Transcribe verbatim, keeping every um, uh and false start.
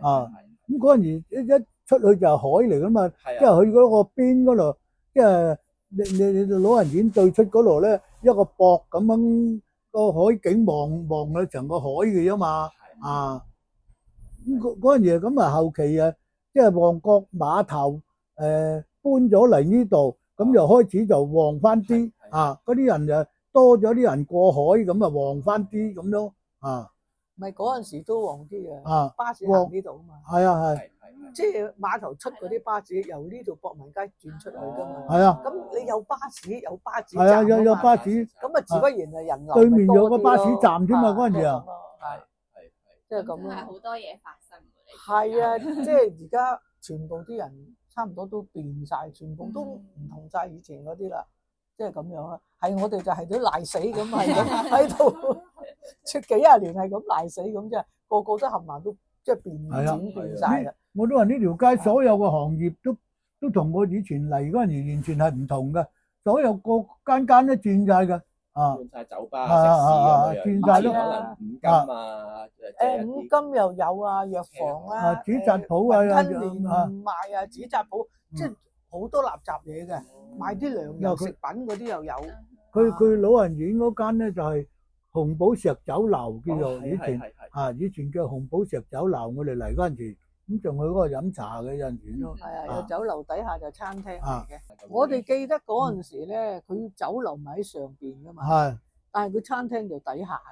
啊。咁嗰陣時一一出去就係海嚟噶嘛，即係去嗰個邊嗰度，即係你你你老人院對出嗰度咧，一個膊咁樣個海景望望到成個海嘅啫嘛，啊。咁嗰嗰陣時咁啊，後期啊，即係旺角碼頭誒搬咗嚟呢度，咁又開始就旺翻啲啊，嗰啲人就多咗啲人過海，咁啊旺翻啲咁咯，啊。 唔係嗰陣時都旺啲嘅， 啊， 巴士行呢度啊嘛。 係啊係， 即係碼頭出嗰啲巴士由呢度博文街轉出去噶嘛。 係啊。 咁你有巴士有巴士係啊，有有巴士。 咁啊，自不然啊人流對面有個巴士站添嘛，嗰陣時啊。 係係，即係咁咯。 係好多嘢發生。 係啊，即係而家全部啲人差唔多都變晒，全部都唔同晒以前嗰啲啦。即係咁樣啦，係我哋就係都賴死咁係咁喺度，出幾廿年係咁賴死咁啫，個個都冚唪唥都即係變轉變晒啦。 我都話呢條街所有嘅行業都都同我以前嚟嗰陣時完全係唔同嘅，所有個間間都轉晒㗎，啊， 轉晒酒吧、食肆咁樣， 轉晒咯， 可能五金啊， 誒五金又有啊，藥房啊， 紙紮鋪啊， 近年賣啊，紙紮鋪即係好多垃圾嘢嘅。買啲糧油食品嗰啲又有， 佢佢老人院嗰間咧就係紅寶石酒樓叫做以前啊，以前叫紅寶石酒樓，我哋嚟嗰陣時咁仲去嗰個飲茶嘅有陣時咯。 係啊，有酒樓底下就餐廳嚟嘅。我哋記得嗰陣時咧，佢酒樓咪喺上邊噶嘛，係，但係佢餐廳就底下